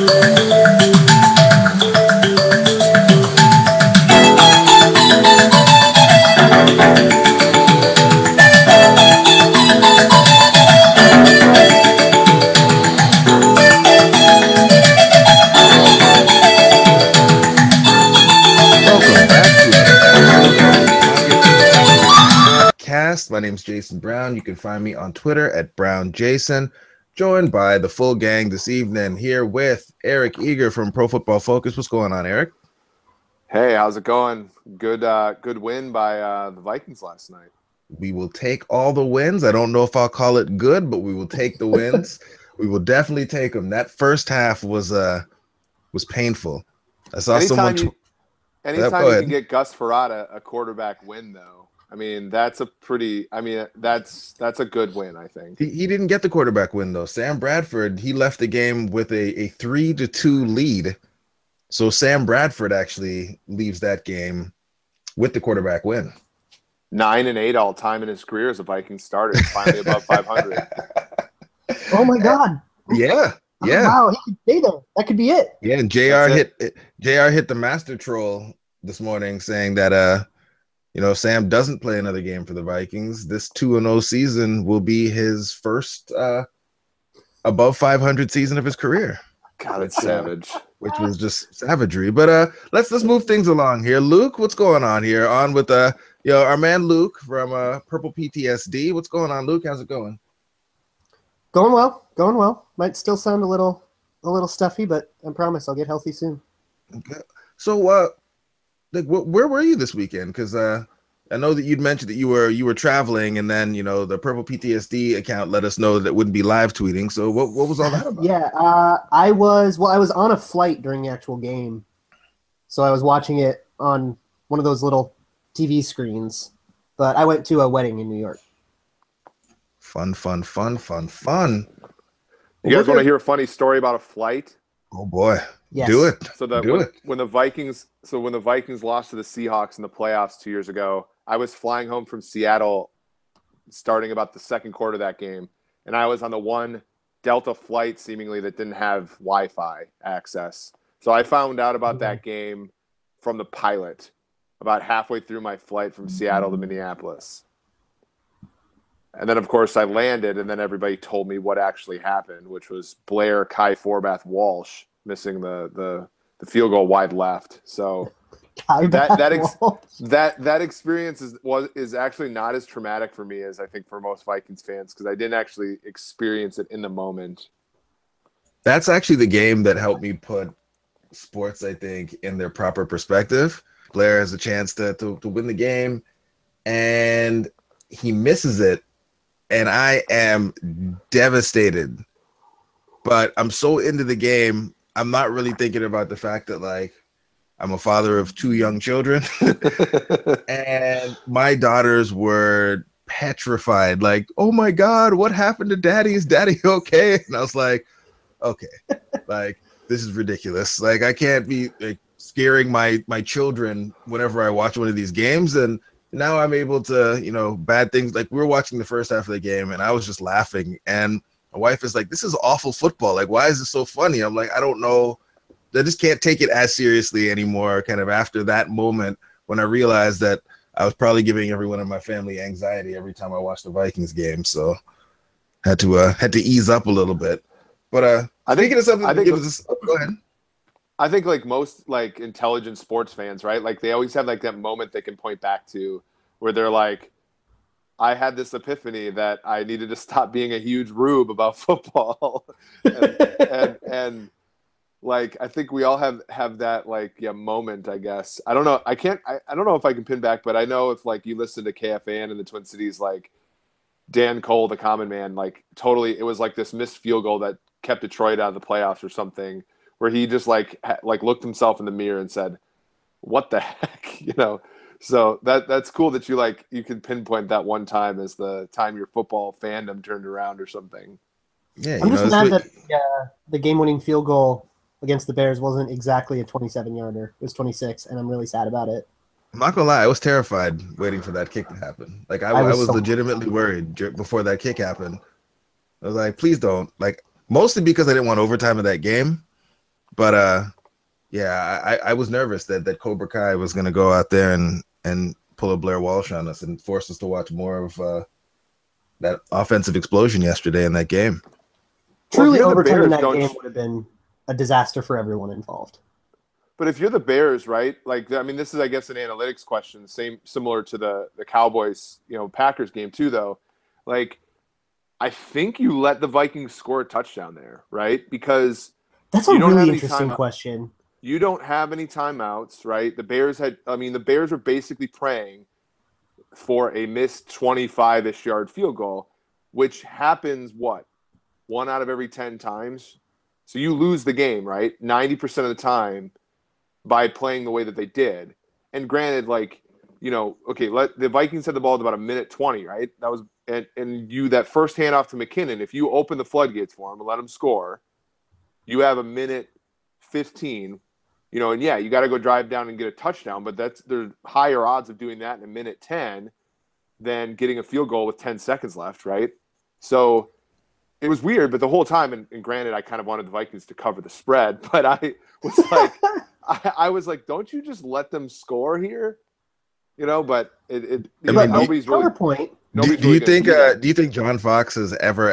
My name's Jason Brown. You can find me on Twitter at BrownJason. Joined by the full gang this evening here with Eric Eager from Pro Football Focus. What's going on, Eric? Hey, how's it going? Good win by the Vikings last night. We will take all the wins. I don't know if I'll call it good, but we will take the wins. We will definitely take them. That first half was painful. I saw anytime someone. Anytime you can get Gus Ferrata a quarterback win, though. I mean, that's a good win, I think. He didn't get the quarterback win, though. Sam Bradford, he left the game with a 3-2 lead. So Sam Bradford actually leaves that game with the quarterback win. 9-8 all time in his career as a Vikings starter, finally above 500. Oh my God! Yeah. Wow, he could stay there. That could be it. Yeah, and JR hit the master troll this morning saying that Sam doesn't play another game for the Vikings. This 2-0 season will be his first above 500 season of his career. God, it's savage. Which was just savagery. But let's move things along here. Luke, what's going on here? On with our man Luke from Purple PTSD. What's going on, Luke? How's it going? Going well. Might still sound a little stuffy, but I promise I'll get healthy soon. Okay. So where were you this weekend? Because I know that you'd mentioned that you were traveling, and then the Purple PTSD account let us know that it wouldn't be live tweeting. So what was all that about? Yeah, I was on a flight during the actual game, so I was watching it on one of those little TV screens. But I went to a wedding in New York. Fun. You guys want to hear a funny story about a flight? Oh boy. Yes. Do it. So when the Vikings lost to the Seahawks in the playoffs 2 years ago, I was flying home from Seattle starting about the second quarter of that game, and I was on the one Delta flight seemingly that didn't have Wi-Fi access. So I found out about that game from the pilot about halfway through my flight from Seattle to Minneapolis. And then, of course, I landed, and then everybody told me what actually happened, which was Blair Kai Forbath Walsh missing the field goal wide left. So that experience is actually not as traumatic for me as I think for most Vikings fans, because I didn't actually experience it in the moment. That's actually the game that helped me put sports, I think, in their proper perspective. Blair has a chance to win the game, and he misses it. And I am devastated, but I'm so into the game. I'm not really thinking about the fact that I'm a father of 2 young children and my daughters were petrified. Like, oh my God, what happened to daddy? Is daddy okay? And I was like, okay, this is ridiculous. I can't be scaring my children whenever I watch one of these games. And now I'm able to, bad things. We were watching the first half of the game and I was just laughing. And my wife is like, this is awful football. Why is this so funny? I'm like, I don't know. I just can't take it as seriously anymore. Kind of after that moment when I realized that I was probably giving everyone in my family anxiety every time I watched the Vikings game. So had to ease up a little bit. But I think it is something. Go ahead. I think most intelligent sports fans, right? They always have that moment they can point back to where they're like, I had this epiphany that I needed to stop being a huge rube about football. and I think we all have that moment, I guess. I don't know. I don't know if I can pin back, but I know if you listen to KFAN in the Twin Cities, Dan Cole, the common man, totally, it was this missed field goal that kept Detroit out of the playoffs or something, where he just looked himself in the mirror and said, what the heck, So that's cool that you can pinpoint that one time as the time your football fandom turned around or something. Yeah, I'm just mad that the game-winning field goal against the Bears wasn't exactly a 27-yarder. It was 26, and I'm really sad about it. I'm not gonna lie, I was terrified waiting for that kick to happen. I was legitimately worried before that kick happened. I was like, please don't. Mostly because I didn't want overtime of that game. But yeah, I was nervous that Cobra Kai was going to go out there and pull a Blair Walsh on us and force us to watch more of that offensive explosion yesterday in that game. Truly, Well, if you're the overtime in Bears, that don't game you- would have been a disaster for everyone involved. But if you're the Bears, right? Like, I mean, this is, I guess, an analytics question, similar to the Cowboys, Packers game too, though. Like, I think you let the Vikings score a touchdown there, right? Because That's a you don't have really any interesting time- question. you don't have any timeouts, right? The Bears were basically praying for a missed 25-ish yard field goal, which happens, what, 1 out of every 10 times? So you lose the game, right? 90% of the time by playing the way that they did. And granted, like, the Vikings had the ball at about a minute 20, right? That was and you that first handoff to McKinnon, if you open the floodgates for him and let him score, you have a minute 15, and yeah, you got to go drive down and get a touchdown, but there's higher odds of doing that in a minute 10 than getting a field goal with 10 seconds left, right? So it was weird, but the whole time, and granted, I kind of wanted the Vikings to cover the spread, but I was like, I was like, don't you just let them score here? But nobody's really. Counterpoint. Do you think John Fox has ever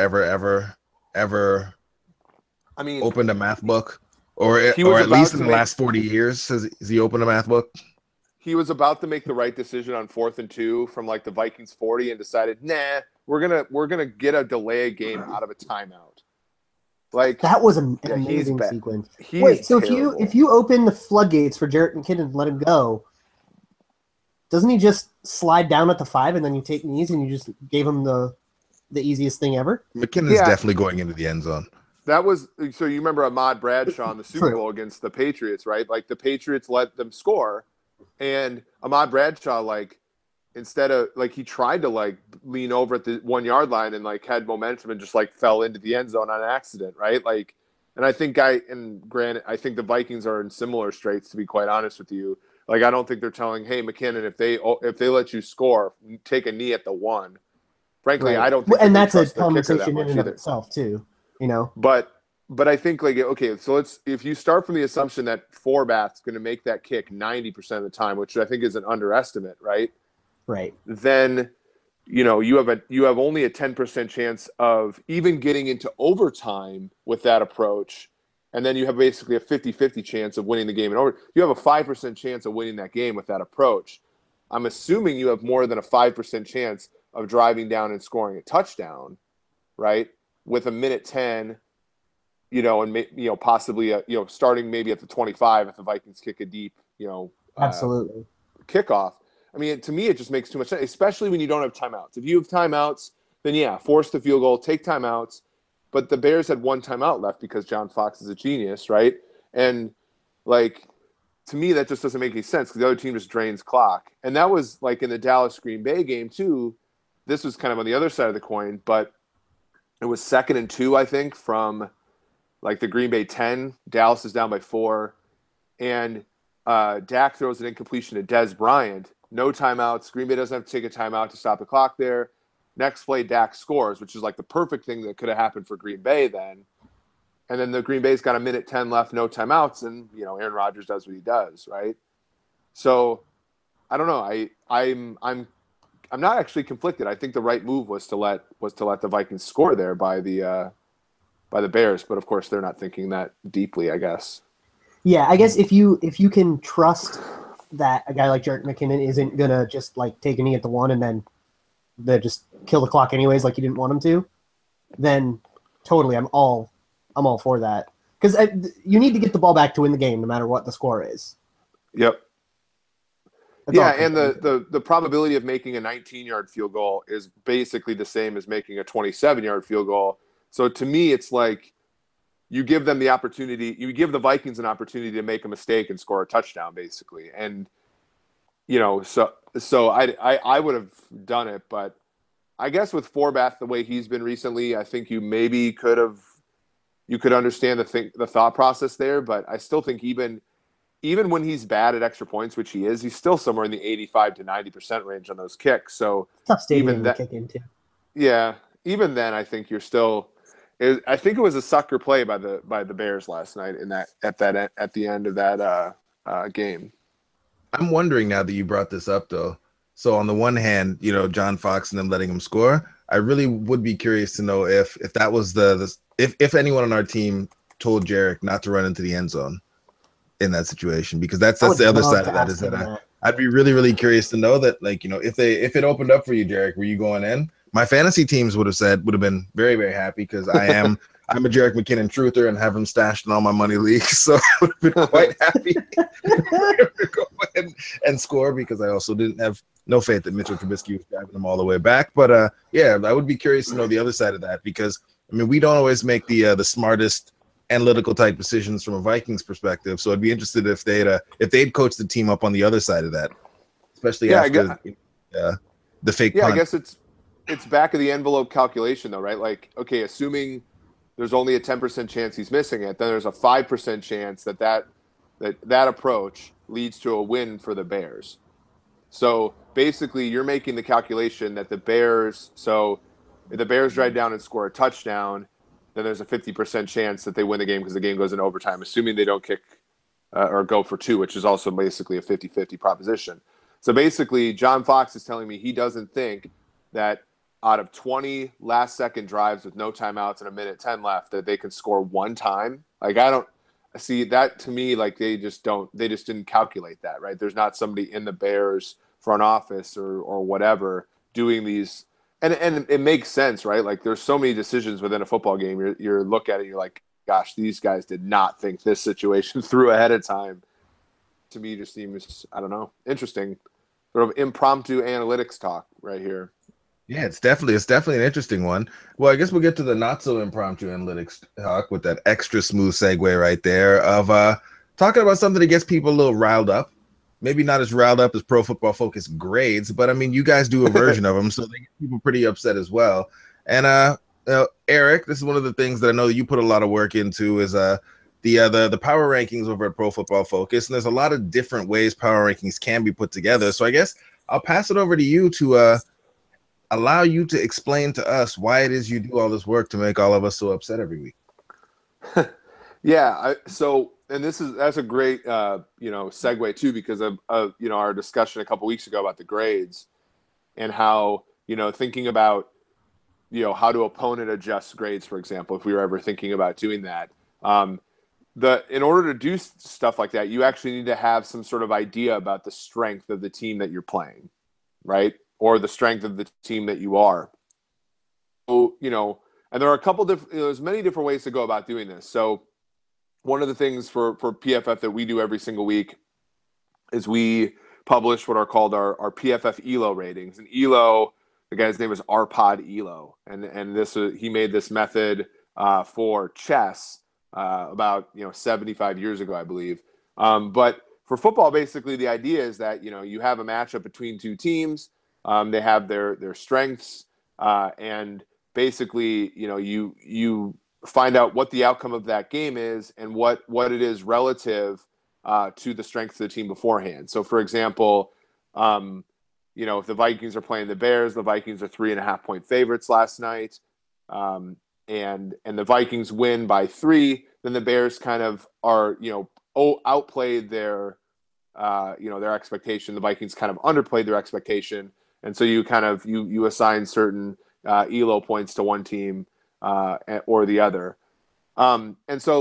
I mean, opened a math book, or at least in the last 40 years has he opened a math book? He was about to make the right decision on 4th and 2 from like the Vikings 40 and decided, nah, we're gonna get a delay game out of a timeout. Like, that was an amazing sequence. So terrible. if you open the floodgates for Jerick McKinnon and let him go, doesn't he just slide down at the 5 and then you take knees and you just gave him the easiest thing ever? McKinnon's definitely going into the end zone. That was so. You remember Ahmad Bradshaw in the Super Bowl against the Patriots, right? Like, the Patriots let them score, and Ahmad Bradshaw, like, instead of, like, he tried to, like, lean over at the 1 yard line and, like, had momentum and just, like, fell into the end zone on accident, right? Like, and I think I think the Vikings are in similar straits, to be quite honest with you. Like, I don't think they're telling, hey, McKinnon, if they let you score, take a knee at the 1. Frankly, Right. I don't think. And that's a trust the kicker that conversation much in and of either. itself too. But I think, like, okay, so if you start from the assumption that Forbath's going to make that kick 90% of the time, which I think is an underestimate, right? Right. Then, you have only a 10% chance of even getting into overtime with that approach. And then you have basically a 50-50 chance of winning the game in overtime. You have a 5% chance of winning that game with that approach. I'm assuming you have more than a 5% chance of driving down and scoring a touchdown, right? With a minute 10, and possibly starting maybe at the 25 if the Vikings kick a deep, Absolutely. kickoff. I mean, to me, it just makes too much sense, especially when you don't have timeouts. If you have timeouts, then yeah, force the field goal, take timeouts. But the Bears had 1 timeout left because John Fox is a genius, right? And, like, to me, that just doesn't make any sense because the other team just drains clock. And that was, like, in the Dallas-Green Bay game too. This was kind of on the other side of the coin, but it was 2nd and 2, I think, from, like, the Green Bay 10. Dallas is down by 4. And Dak throws an incompletion to Dez Bryant. No timeouts. Green Bay doesn't have to take a timeout to stop the clock there. Next play, Dak scores, which is like the perfect thing that could have happened for Green Bay then. And then the Green Bay's got a minute 10 left, no timeouts, and Aaron Rodgers does what he does, right? So I don't know. I'm not actually conflicted. I think the right move was to let the Vikings score there by the Bears, but of course they're not thinking that deeply, I guess. Yeah, I guess if you can trust that a guy like Jerick McKinnon isn't gonna just, like, take a knee at the 1 and then just kill the clock anyways, like you didn't want him to, then totally, I'm all for that because you need to get the ball back to win the game, no matter what the score is. Yep. That's yeah, and the probability of making a 19-yard field goal is basically the same as making a 27-yard field goal. So to me, it's like you give them the opportunity, you give the Vikings an opportunity to make a mistake and score a touchdown, basically, and So I would have done it, but I guess with Forbath the way he's been recently, I think you maybe could understand the thought process there, but I still think even when he's bad at extra points, which he is, he's still somewhere in the 85 to 90% range on those kicks. So tough stadium to kick into. Yeah, even then I think you're still I think it was a sucker play by the Bears last night at the end of that game. I'm wondering now that you brought this up, though. So on the one hand, John Fox and them letting him score, I really would be curious to know if that was if anyone on our team told Jarek not to run into the end zone in that situation, because that's the other side of that is that I'd be really, really curious to know that, like, if it opened up for you, Jarek, were you going in? My fantasy teams would have been very, very happy because I'm a Jarek McKinnon truther and have him stashed in all my money leagues, so I would have been quite happy to go ahead and score, because I also didn't have no faith that Mitchell Trubisky was driving them all the way back. But yeah, I would be curious to know the other side of that, because I mean, we don't always make the smartest analytical type decisions from a Vikings perspective. So I'd be interested if they'd coached the team up on the other side of that, especially after the fake punt. I guess it's back of the envelope calculation though, right? Like, okay, assuming there's only a 10% chance he's missing it, then there's a 5% chance that approach leads to a win for the Bears. So basically you're making the calculation that if the Bears drive down and score a touchdown, then there's a 50% chance that they win the game because the game goes in overtime, assuming they don't kick or go for two, which is also basically a 50-50 proposition. So basically, John Fox is telling me he doesn't think that out of 20 last-second drives with no timeouts and 1:10 left that they can score one time. Like, I don't see that. To me, like, they just didn't calculate that, right? There's not somebody in the Bears front office or whatever doing these. And it makes sense, right? Like, there's so many decisions within a football game. You're look at it, you're like, gosh, these guys did not think this situation through ahead of time. To me, just seems, I don't know, interesting. Sort of impromptu analytics talk right here. Yeah, it's definitely an interesting one. Well, I guess we'll get to the not so impromptu analytics talk with that extra smooth segue right there of talking about something that gets people a little riled up. Maybe not as riled up as Pro Football Focus grades, but I mean, you guys do a version of them, so they get people pretty upset as well. And Eric, this is one of the things that I know that you put a lot of work into is the power rankings over at Pro Football Focus, and there's a lot of different ways power rankings can be put together. So I guess I'll pass it over to you to allow you to explain to us why it is you do all this work to make all of us so upset every week. Yeah, that's a great segue too, because of our discussion a couple weeks ago about the grades and how thinking about how do opponent adjust grades, for example, if we were ever thinking about doing that. In order to do stuff like that, you actually need to have some sort of idea about the strength of the team that you're playing, right? Or the strength of the team that you are. So, and there are there's many different ways to go about doing this. So one of the things for PFF that we do every single week is we publish what are called our PFF ELO ratings. And ELO, the guy's name is Arpad ELO. And this he made this method for chess about 75 years ago, I believe. But for football, basically the idea is that you have a matchup between two teams. They have their strengths, and basically, you find out what the outcome of that game is and what it is relative to the strength of the team beforehand. So, for example, if the Vikings are playing the Bears, the Vikings are 3.5-point favorites last night, and the Vikings win by 3, then the Bears kind of are outplayed their expectation. The Vikings kind of underplayed their expectation. And so you kind of you assign certain ELO points to one team or the other, and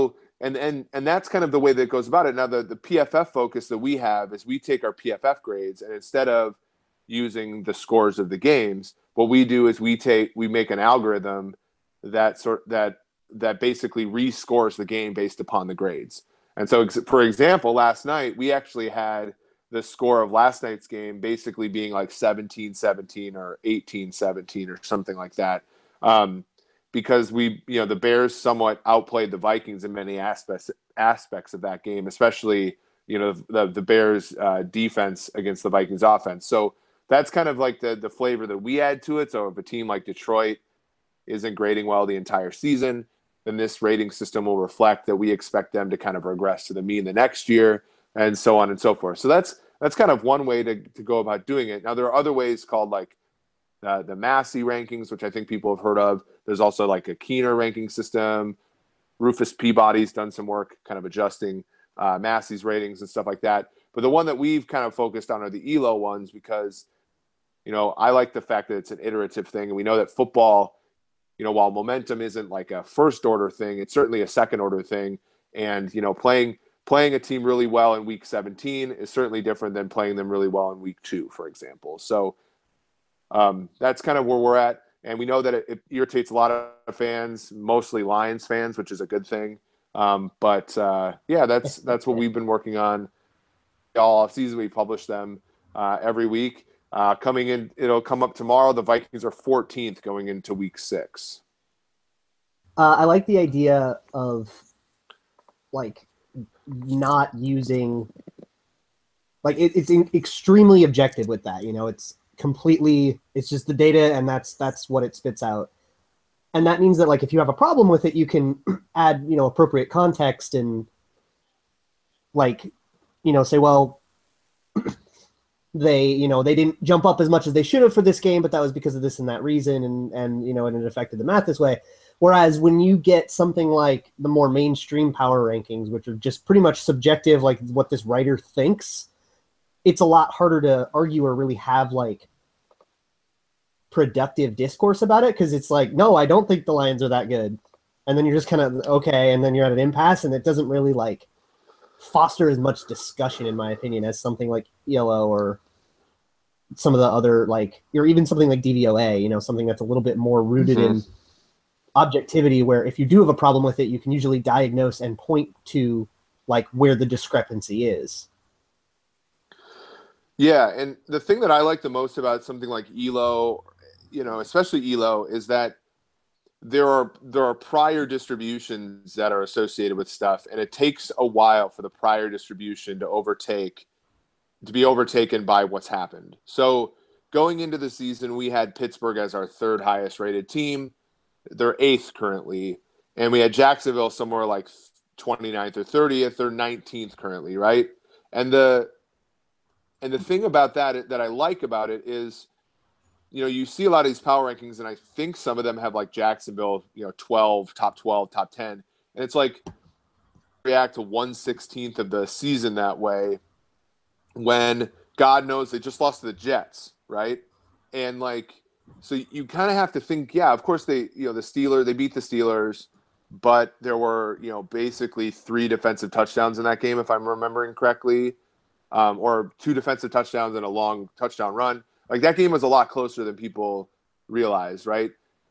that's kind of the way that it goes about it. Now the PFF focus that we have is we take our PFF grades, and instead of using the scores of the games, what we do is we make an algorithm that basically rescores the game based upon the grades. And so, for example, last night we actually had the score of last night's game basically being like 17-17 or 18-17 or something like that, because the Bears somewhat outplayed the Vikings in many aspects of that game, especially the Bears defense against the Vikings offense. So that's kind of like the flavor that we add to it. So if a team like Detroit isn't grading well the entire season, then this rating system will reflect that we expect them to kind of regress to the mean the next year, and so on and so forth. So that's kind of one way to go about doing it. Now, there are other ways called like the Massey rankings, which I think people have heard of. There's also like a Keener ranking system. Rufus Peabody's done some work kind of adjusting Massey's ratings and stuff like that. But the one that we've kind of focused on are the ELO ones because, I like the fact that it's an iterative thing. And we know that football, while momentum isn't like a first order thing, it's certainly a second order thing. And, playing a team really well in week 17 is certainly different than playing them really well in week 2, for example. So that's kind of where we're at. And we know that it irritates a lot of fans, mostly Lions fans, which is a good thing. But that's what we've been working on all off season. We publish them every week. Coming in, it'll come up tomorrow. The Vikings are 14th going into week 6. I like the idea of like not using it's extremely objective with that. It's just the data and that's what it spits out. And that means that like if you have a problem with it, you can add, appropriate context and say, well, they didn't jump up as much as they should have for this game, but that was because of this and that reason, and it affected the math this way. Whereas when you get something like the more mainstream power rankings, which are just pretty much subjective, like what this writer thinks, it's a lot harder to argue or really have like productive discourse about it, because it's like, no, I don't think the Lions are that good. And then you're just kind of, okay, and then you're at an impasse, and it doesn't really like foster as much discussion, in my opinion, as something like ELO or some of the other, or even something like DVOA, something that's a little bit more rooted in objectivity, where if you do have a problem with it, you can usually diagnose and point to like where the discrepancy is. Yeah, and the thing that I like the most about something like ELO, especially ELO, is that there are prior distributions that are associated with stuff, and it takes a while for the prior distribution to be overtaken by what's happened. So going into the season, we had Pittsburgh as our 3rd highest rated team. They're 8th currently, and we had Jacksonville somewhere like 29th or 30th or 19th currently, right? And the thing about that I like about it is, you see a lot of these power rankings, and I think some of them have like Jacksonville, 12, top 12, top 10. And it's like react to 1/16 of the season that way when God knows they just lost to the Jets, right? And so you kind of have to think, yeah, of course they beat the Steelers, but there were, basically 3 defensive touchdowns in that game, if I'm remembering correctly. Or 2 defensive touchdowns and a long touchdown run. Like that game was a lot closer than people realize, right?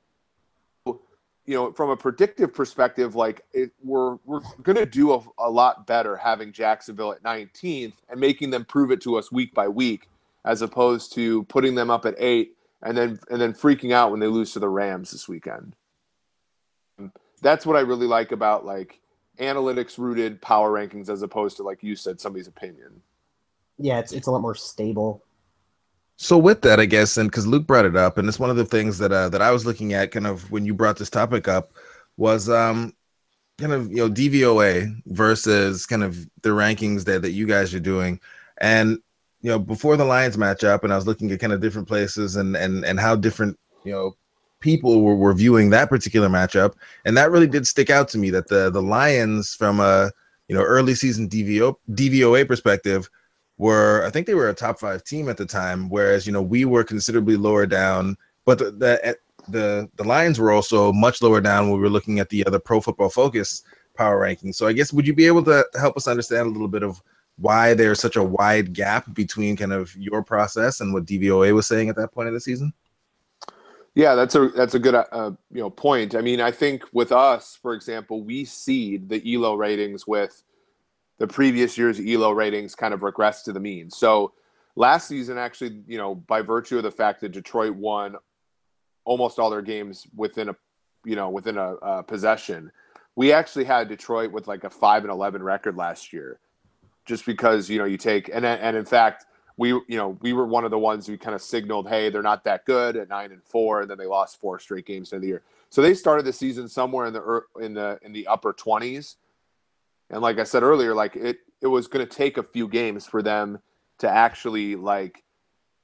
From a predictive perspective, we're going to do a lot better having Jacksonville at 19th and making them prove it to us week by week, as opposed to putting them up at 8 and then freaking out when they lose to the Rams this weekend. That's what I really like about analytics rooted power rankings, as opposed to, like you said, somebody's opinion. Yeah, it's a lot more stable. So with that, I guess, and because Luke brought it up, and it's one of the things that I was looking at kind of when you brought this topic up was kind of DVOA versus kind of the rankings that you guys are doing. And before the Lions matchup, and I was looking at kind of different places and how different people were viewing that particular matchup, and that really did stick out to me, that the Lions from a early season DVOA perspective I think they were a top 5 team at the time, whereas we were considerably lower down, but the Lions were also much lower down when we were looking at the other Pro Football Focus power rankings. So I guess, would you be able to help us understand a little bit of why there's such a wide gap between kind of your process and what DVOA was saying at that point of the season? Yeah, that's a good point. I mean, I think with us, for example, we seed the ELO ratings with the previous year's ELO ratings kind of regress to the mean. So last season, actually, by virtue of the fact that Detroit won almost all their games within a possession, we actually had Detroit with like a 5-11 record last year, just because you take and in fact we were one of the ones who kind of signaled, hey, they're not that good at 9-4, and then they lost 4 straight games in the year. So they started the season somewhere in the upper 20s. And like I said earlier, it was going to take a few games for them to actually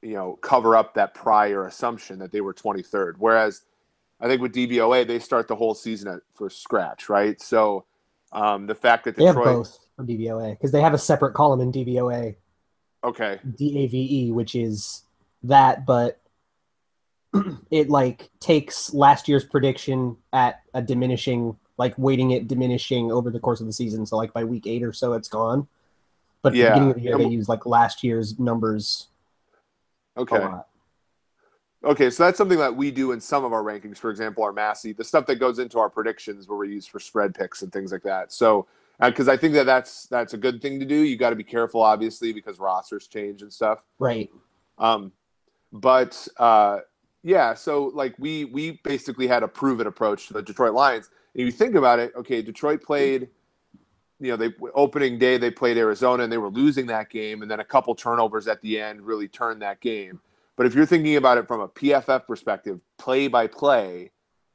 cover up that prior assumption that they were 23rd. Whereas I think with DVOA, they start the whole season for scratch, right? So the fact that They have Detroit, both for DVOA because they have a separate column in DVOA, okay, DAVE, which is that, but it like takes last year's prediction at a diminishing, like weighting it diminishing over the course of the season. So like by week 8 or so, it's gone. But at the beginning of the year, they use like last year's numbers. Okay. A lot. Okay, so that's something that we do in some of our rankings. For example, our Massey, the stuff that goes into our predictions where we use for spread picks and things like that. So, because I think that's a good thing to do. You got to be careful, obviously, because rosters change and stuff. Right. Yeah. So like we basically had a proven approach to the Detroit Lions. And you think about it, okay, Detroit played. They opening day they played Arizona and they were losing that game, and then a couple turnovers at the end really turned that game. But if you're thinking about it from a PFF perspective, play by play,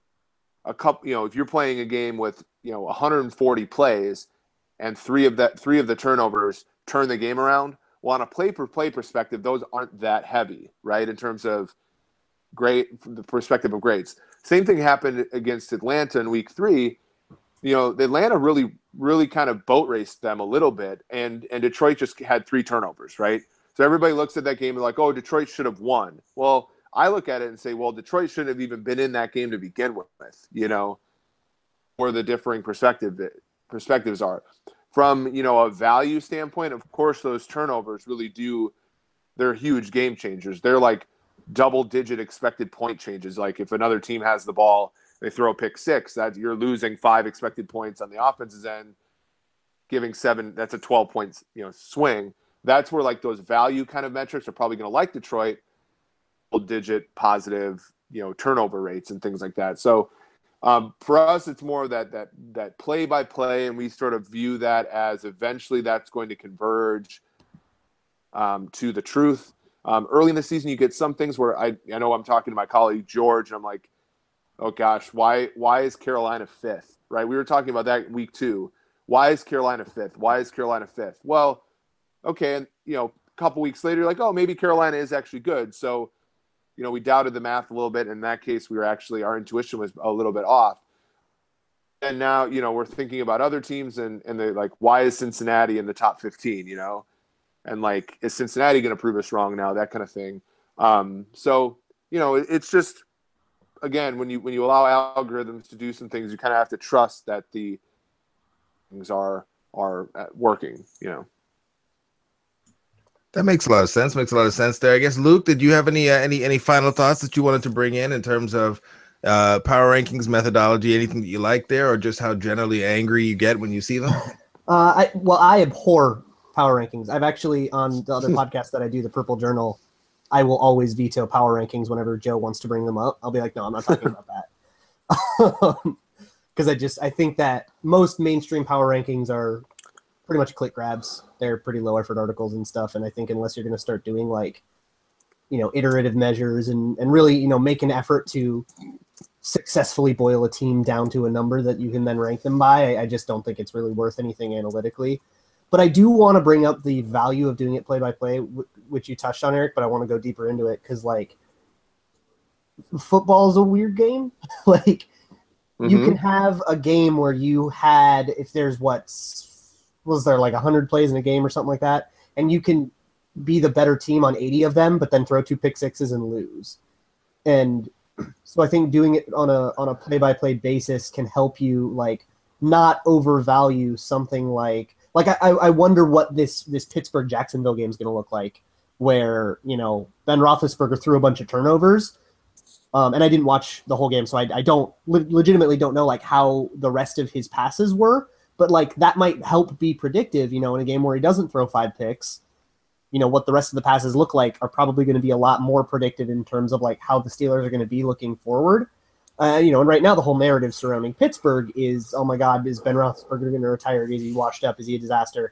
if you're playing a game with 140 plays, and three of the turnovers turn the game around, well, on a play per play perspective, those aren't that heavy, right? In terms of from the perspective of grades. Same thing happened against Atlanta in week 3. Atlanta really, really kind of boat raced them a little bit, and Detroit just had 3 turnovers, right? So everybody looks at that game and like, oh, Detroit should have won. Well, I look at it and say, well, Detroit shouldn't have even been in that game to begin with, where the differing perspectives are. From, a value standpoint, of course, those turnovers really they're huge game changers. They're like double-digit expected point changes. Like if another team has the ball, they throw a pick 6, that you're losing 5 expected points on the offense's end, giving 7. That's a 12 points, swing. That's where like those value kind of metrics are probably going to like Detroit, double-digit positive, turnover rates and things like that. So for us, it's more that play by play, and we sort of view that as eventually that's going to converge to the truth. Early in the season, you get some things where I know I'm talking to my colleague George, and I'm like, oh gosh, why is Carolina 5th? Right? We were talking about that week 2. Why is Carolina 5th? Why is Carolina 5th? Well, okay, and a couple weeks later, you're like, oh, maybe Carolina is actually good. So, we doubted the math a little bit. In that case, our intuition was a little bit off. And now, we're thinking about other teams, and they're like, why is Cincinnati in the top 15? And like, is Cincinnati going to prove us wrong now? That kind of thing. So, it's just, again, when you allow algorithms to do some things, you kind of have to trust that the things are working. That makes a lot of sense. Makes a lot of sense there. I guess, Luke, did you have any final thoughts that you wanted to bring in terms of power rankings methodology? Anything that you like there, or just how generally angry you get when you see them? I abhor power rankings. I've actually, on the other podcast that I do, the Purple Journal, I will always veto power rankings whenever Joe wants to bring them up. I'll be like, no, I'm not talking about that. Because I think that most mainstream power rankings are pretty much click grabs. They're pretty low effort articles and stuff. And I think unless you're going to start doing like, iterative measures and really, make an effort to successfully boil a team down to a number that you can then rank them by, I just don't think it's really worth anything analytically. But I do want to bring up the value of doing it play by play, which you touched on, Eric, but I want to go deeper into it because, like, football is a weird game. Like, you can have a game where you had, if there's was there like 100 plays in a game or something like that, and you can be the better team on 80 of them, but then throw 2 pick sixes and lose. And so I think doing it on a play by play basis can help you, like, not overvalue something like I wonder what this Pittsburgh Jacksonville game is going to look like, where Ben Roethlisberger threw a bunch of turnovers, and I didn't watch the whole game, so I don't legitimately don't know like how the rest of his passes were, but like that might help be predictive. In a game where he doesn't throw 5 picks, what the rest of the passes look like are probably going to be a lot more predictive in terms of like how the Steelers are going to be looking forward. And right now the whole narrative surrounding Pittsburgh is, oh my God, is Ben Roethlisberger going to retire? Is he washed up? Is he a disaster?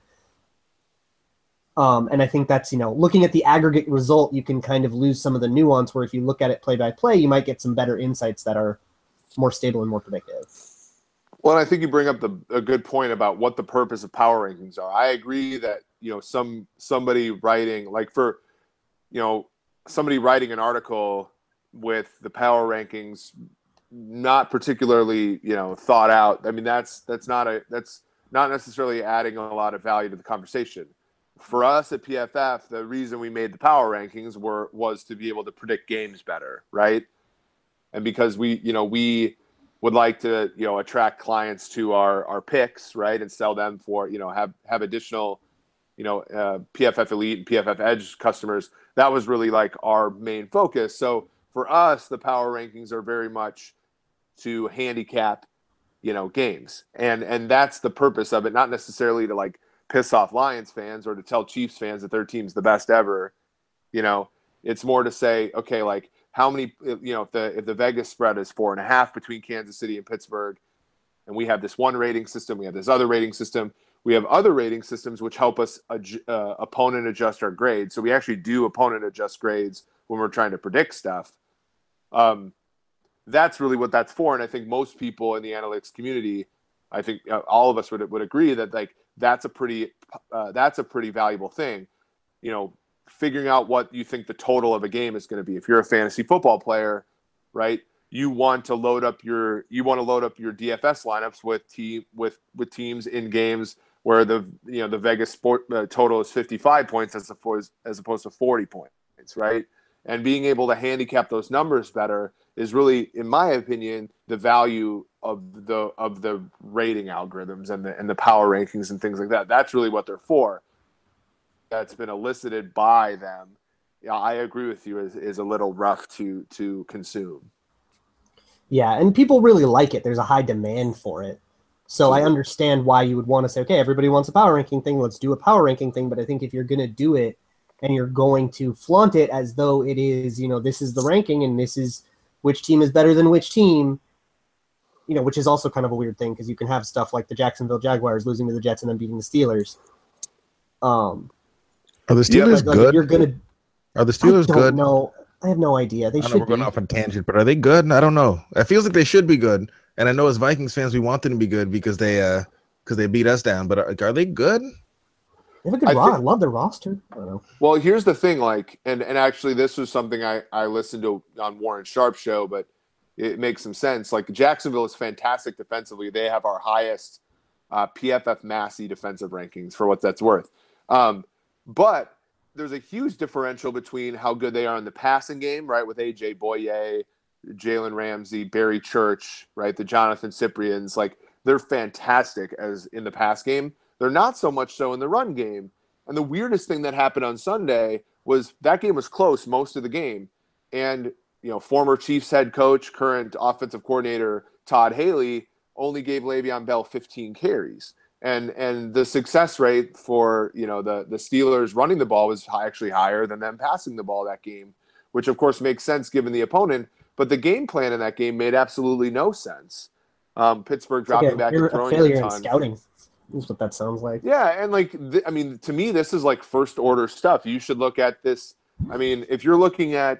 And I think that's, looking at the aggregate result, you can kind of lose some of the nuance where if you look at it play by play, you might get some better insights that are more stable and more predictive. Well, I think you bring up a good point about what the purpose of power rankings are. I agree that, somebody writing like for, somebody writing an article with the power rankings not particularly, thought out. I mean, that's not necessarily adding a lot of value to the conversation. For us at PFF, the reason we made the power rankings was to be able to predict games better, right? And because we would like to, attract clients to our picks, right, and sell them for, have additional, PFF Elite and PFF Edge customers. That was really like our main focus. So for us, the power rankings are very much to handicap, games, and that's the purpose of it. Not necessarily to like piss off Lions fans or to tell Chiefs fans that their team's the best ever. It's more to say, okay, like how many, if the Vegas spread is 4.5 between Kansas City and Pittsburgh, and we have this one rating system, we have this other rating system, we have other rating systems which help us opponent adjust our grades. So we actually do opponent adjust grades when we're trying to predict stuff. That's really what that's for. And I think most people in the analytics community, I think all of us would agree that like that's a pretty valuable thing. Figuring out what you think the total of a game is going to be. If you're a fantasy football player, right, you want to load up your DFS lineups with teams in games where the Vegas sport total is 55 points as opposed to 40 points, right? And being able to handicap those numbers better is really, in my opinion, the value of the rating algorithms and the power rankings and things like that. That's really what they're for. That's been elicited by them. Yeah, I agree with you. Is a little rough to consume. Yeah, and people really like it. There's a high demand for it. So I understand why you would want to say, okay, everybody wants a power ranking thing. Let's do a power ranking thing. But I think if you're going to do it and you're going to flaunt it as though it is, this is the ranking and this is which team is better than which team, which is also kind of a weird thing because you can have stuff like the Jacksonville Jaguars losing to the Jets and then beating the Steelers. Are the Steelers good? Are the Steelers good? No, I have no idea. They should be. We're going off on tangent, but are they good? I don't know. It feels like they should be good. And I know as Vikings fans, we want them to be good because they beat us down. But are they good? They have a good roster. I love their roster. I don't know. Well, here's the thing, and actually this was something I listened to on Warren Sharp's show, but it makes some sense. Like Jacksonville is fantastic defensively. They have our highest PFF Massey defensive rankings for what that's worth. But there's a huge differential between how good they are in the passing game, right, with A.J. Boye, Jalen Ramsey, Barry Church, right, the Jonathan Cyprians. Like, they're fantastic as in the pass game. They're not so much so in the run game. And the weirdest thing that happened on Sunday was that game was close most of the game. And, former Chiefs head coach, current offensive coordinator Todd Haley only gave Le'Veon Bell 15 carries. And the success rate for, the Steelers running the ball was actually higher than them passing the ball that game, which of course makes sense given the opponent. But the game plan in that game made absolutely no sense. Pittsburgh dropping back and throwing a ton. In scouting. That's what that sounds like. Yeah, and to me, this is like first order stuff. You should look at this. I mean, if you're looking at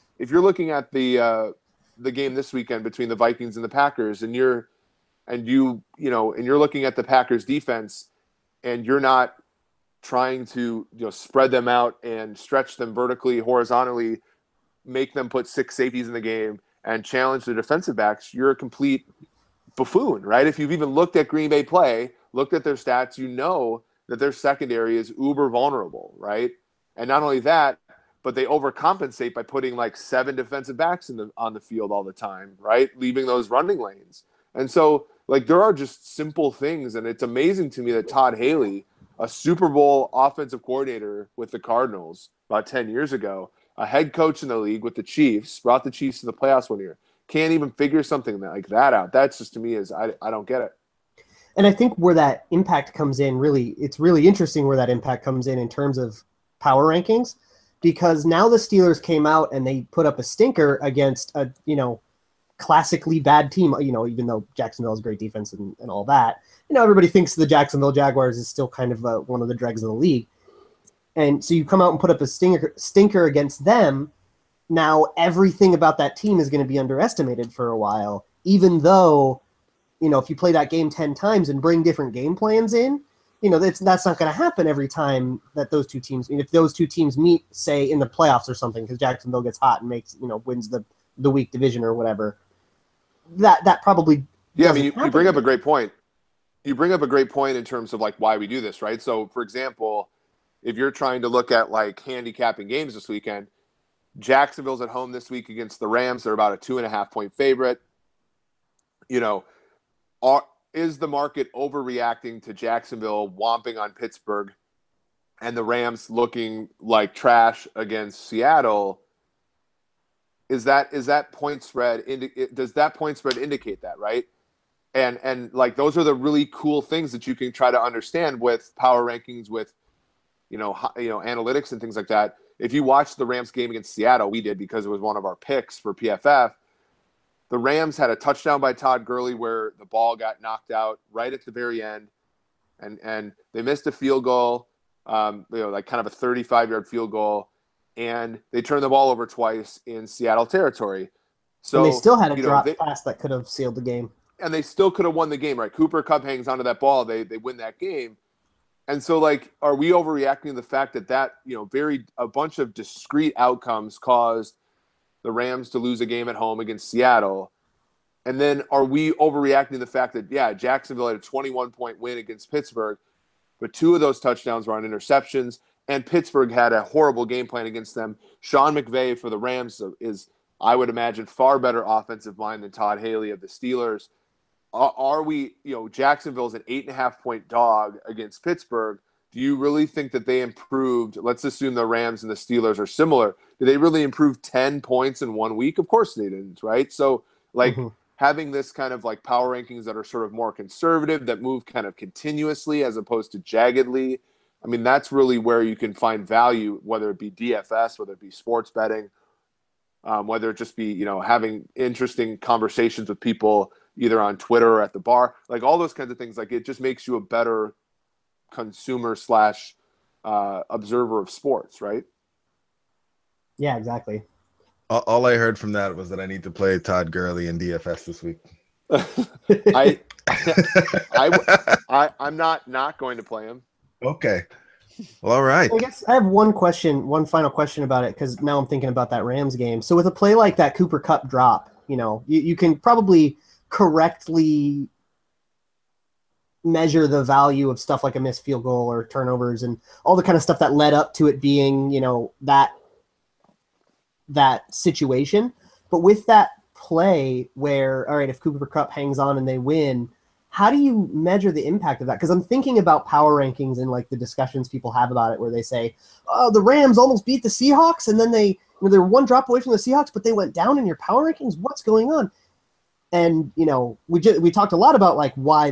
the game this weekend between the Vikings and the Packers, and you're looking at the Packers defense, and you're not trying to spread them out and stretch them vertically, horizontally, make them put 6 safeties in the game and challenge the defensive backs, you're a complete buffoon, right? If you've even looked at Green Bay play, looked at their stats, that their secondary is uber vulnerable, right? And not only that, but they overcompensate by putting like 7 defensive backs on the field all the time, right? Leaving those running lanes. And so, like, there are just simple things, and it's amazing to me that Todd Haley, a Super Bowl offensive coordinator with the Cardinals about 10 years ago, a head coach in the league with the Chiefs, brought the Chiefs to the playoffs one year, can't even figure something like that out. That's just, to me, I don't get it. And I think where that impact comes in, it's really interesting where that impact comes in terms of power rankings, because now the Steelers came out and they put up a stinker against a, classically bad team, even though Jacksonville has great defense and all that. Everybody thinks the Jacksonville Jaguars is still kind of one of the dregs of the league. And so you come out and put up a stinker against them. Now everything about that team is going to be underestimated for a while, even though, if you play that game 10 times and bring different game plans in, that's not going to happen every time that those two teams. I mean, if those two teams meet, say in the playoffs or something, because Jacksonville gets hot and makes wins the weak division or whatever, that probably I mean, you bring up a great point. You bring up a great point in terms of like why we do this, right? So, for example, if you're trying to look at like handicapping games this weekend, Jacksonville's at home this week against the Rams. They're about a 2.5-point favorite. Is the market overreacting to Jacksonville whomping on Pittsburgh and the Rams looking like trash against Seattle? Is that point spread? Does that point spread indicate that, right? And like those are the really cool things that you can try to understand with power rankings, with analytics and things like that. If you watch the Rams game against Seattle, we did because it was one of our picks for PFF. The Rams had a touchdown by Todd Gurley where the ball got knocked out right at the very end, and they missed a field goal, like kind of a 35-yard field goal, and they turned the ball over twice in Seattle territory. So and they still had a drop pass that could have sealed the game. And they still could have won the game, right? Cooper Kupp hangs onto that ball. They win that game. And so, like, are we overreacting to the fact that a bunch of discrete outcomes caused the Rams to lose a game at home against Seattle? And then are we overreacting to the fact that, Jacksonville had a 21-point win against Pittsburgh, but 2 of those touchdowns were on interceptions, and Pittsburgh had a horrible game plan against them. Sean McVay for the Rams is, I would imagine, far better offensive mind than Todd Haley of the Steelers. Are we, Jacksonville's an 8.5-point dog against Pittsburgh. Do you really think that they improved? Let's assume the Rams and the Steelers are similar. Did they really improve 10 points in 1 week? Of course they didn't, right? So, like, having this kind of like power rankings that are sort of more conservative, that move kind of continuously as opposed to jaggedly, I mean, that's really where you can find value, whether it be DFS, whether it be sports betting, whether it just be, having interesting conversations with people either on Twitter or at the bar, like all those kinds of things. Like, it just makes you a better consumer / observer of sports, right? Yeah, exactly. All I heard from that was that I need to play Todd Gurley in DFS this week. I'm not going to play him. Okay. Well, all right. I guess I have one final question about it, because now I'm thinking about that Rams game. So with a play like that Cooper Kupp drop, you can probably correctly measure the value of stuff like a missed field goal or turnovers and all the kind of stuff that led up to it being, that situation. But with that play where, all right, if Cooper Kupp hangs on and they win, how do you measure the impact of that? Because I'm thinking about power rankings and like the discussions people have about it, where they say, oh, the Rams almost beat the Seahawks, and then they were one drop away from the Seahawks, but they went down in your power rankings. What's going on? And we talked a lot about like why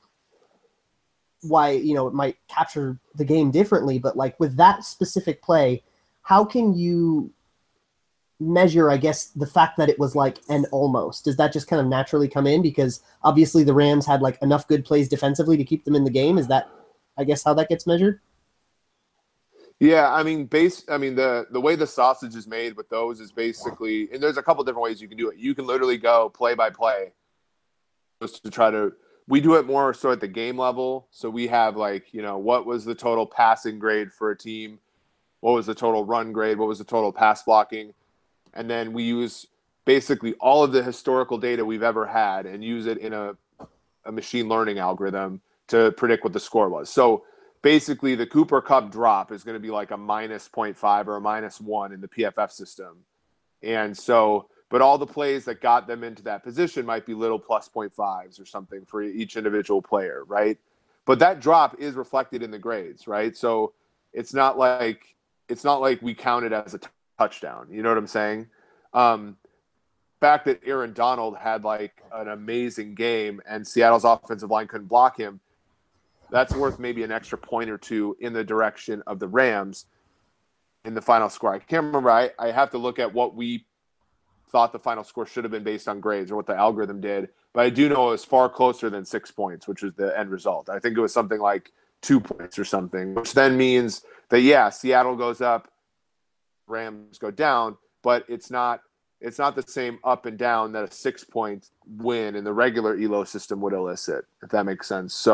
it might capture the game differently, but like with that specific play, how can you measure, I guess, the fact that it was like an almost? Does that just kind of naturally come in because obviously the Rams had like enough good plays defensively to keep them in the game? Is that, I guess, how that gets measured? Yeah, I mean, the way the sausage is made with those is basically, and there's a couple different ways you can do it. You can literally go play by play, just to try to. We do it more so at the game level. So we have like, what was the total passing grade for a team? What was the total run grade? What was the total pass blocking? And then we use basically all of the historical data we've ever had and use it in a machine learning algorithm to predict what the score was. So basically the Cooper Kupp drop is going to be like a minus 0.5 or a minus 1 in the PFF system. And so, but all the plays that got them into that position might be little plus 0.5s or something for each individual player, right? But that drop is reflected in the grades, right? So it's not like we count it as a touchdown. You know what I'm saying? Fact that Aaron Donald had like an amazing game and Seattle's offensive line couldn't block him, that's worth maybe an extra point or two in the direction of the Rams in the final score. I can't remember. I have to look at what we thought the final score should have been based on grades or what the algorithm did. But I do know it was far closer than 6 points, which was the end result. I think it was something like 2 points or something, which then means that, Seattle goes up, Rams go down, but it's not the same up and down that a 6 point win in the regular ELO system would elicit, if that makes sense. So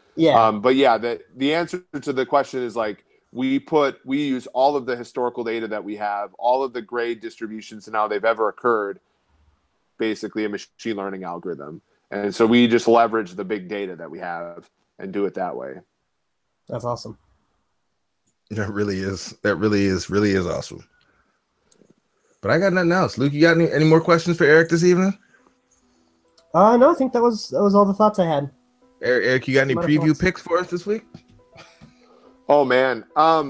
Yeah. But yeah, the answer to the question is like we use all of the historical data that we have, all of the grade distributions and how they've ever occurred, basically a machine learning algorithm. And so we just leverage the big data that we have and do it that way. That's awesome. That really is awesome. But I got nothing else. Luke, you got any more questions for Eric this evening? No, I think that was all the thoughts I had. Eric, you got any preview picks for us this week? Oh man, I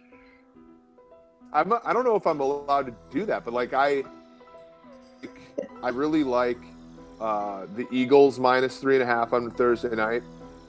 don't know if I'm allowed to do that, but like I really like the Eagles -3.5 on Thursday night.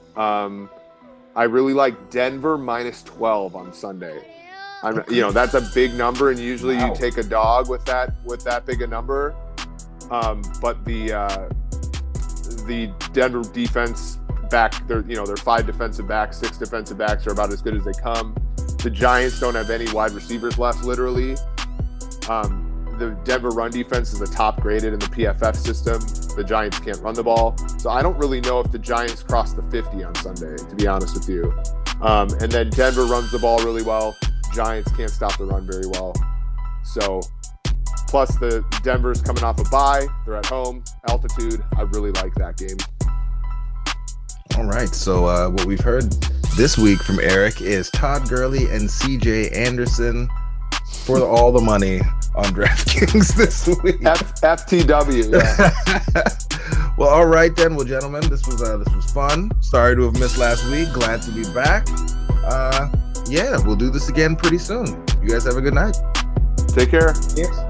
I really like Denver -12 on Sunday. That's a big number, and usually you take a dog with that big a number. But the Denver defense back, they're 5 defensive backs, 6 defensive backs are about as good as they come. The Giants don't have any wide receivers left, literally. The Denver run defense is the top graded in the PFF system. The Giants can't run the ball. So I don't really know if the Giants cross the 50 on Sunday, to be honest with you. And then Denver runs the ball really well. Giants can't stop the run very well. So, plus the Denver's coming off a bye. They're at home, altitude. I really like that game. All right. So what we've heard this week from Eric is Todd Gurley and CJ Anderson for all the money on DraftKings this week. FTW. Yeah. Well, all right then. Well, gentlemen, this was fun. Sorry to have missed last week. Glad to be back. Yeah, we'll do this again pretty soon. You guys have a good night. Take care. Cheers.